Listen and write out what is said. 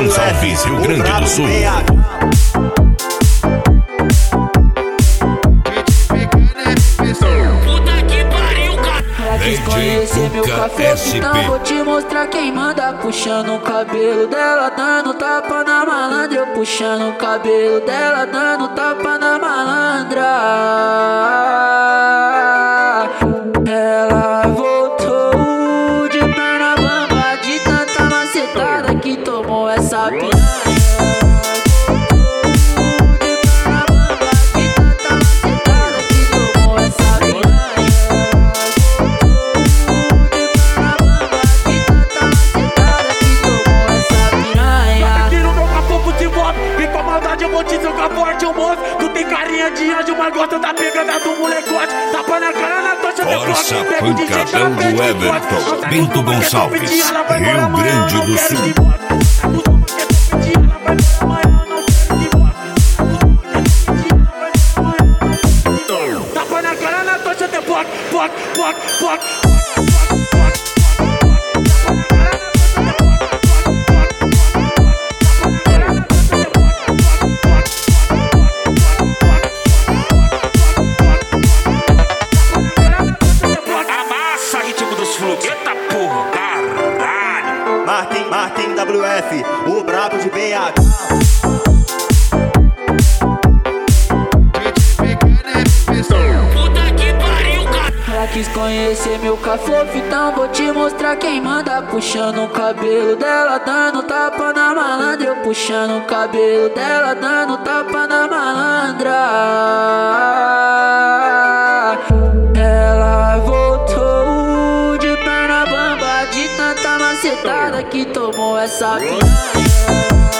Gonçalves, Rio Grande do Sul. Quis conhecer meu café, então vou te mostrar quem manda. Puxando o cabelo dela, dando tapa na malandra. Eu puxando o cabelo dela, dando tapa na malandra. Ela voltou de perna bamba, de tanta macetada que tomou essa piranha. Tu tem carinha de anjo, mas gosta da pegada do molecote. Tapa na cara, na tocha de Força pancadão do Everton, Bento Gonçalves, Rio Grande do Sul. Tapa na cara, na tocha de poc, poc, poc, poc. Martin WF, o brabo de BH. Puta que pariu, cara. Ela quis conhecer meu cafofo, então vou te mostrar quem manda. Puxando o cabelo dela, dando tapa na malandra. Eu puxando o cabelo dela, dando tapa na malandra. Ela voltou de perna bamba, de tanta macetada que tomou essa piranha.